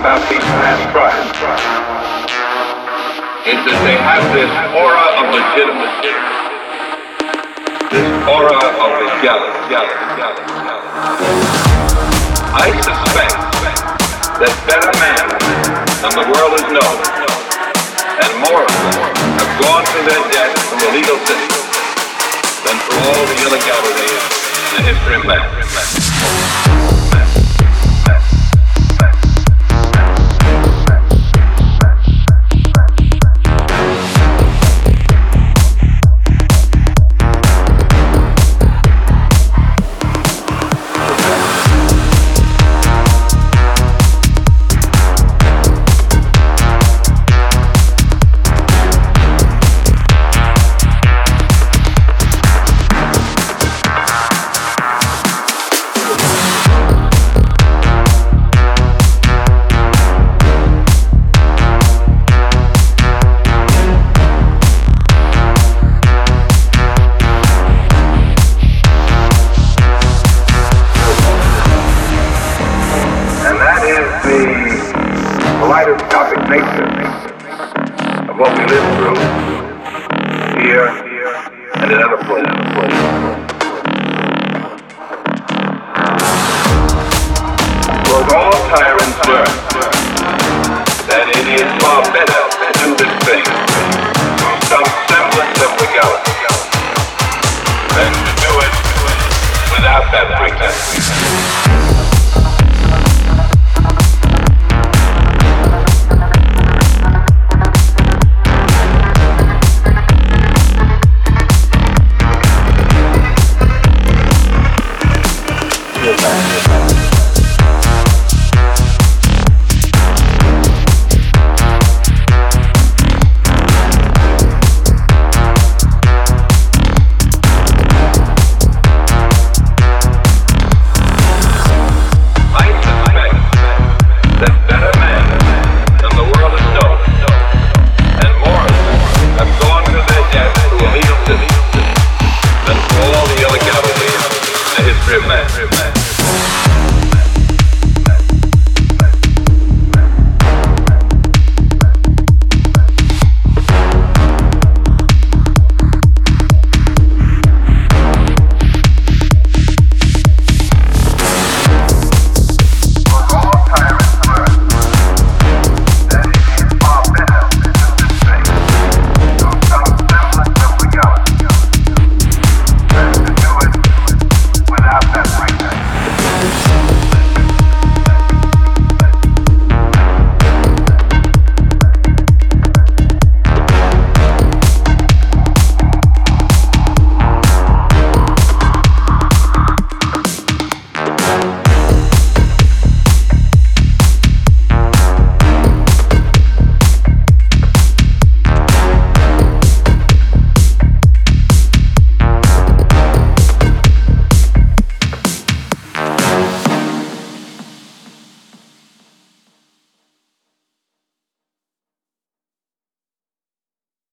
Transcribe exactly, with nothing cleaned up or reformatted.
about these past trials is that they have this aura of legitimacy, this aura of legality. I suspect that better men than the world has known, and more of them have gone through their death from the legal system than through all the illegality in the history of man. Bye.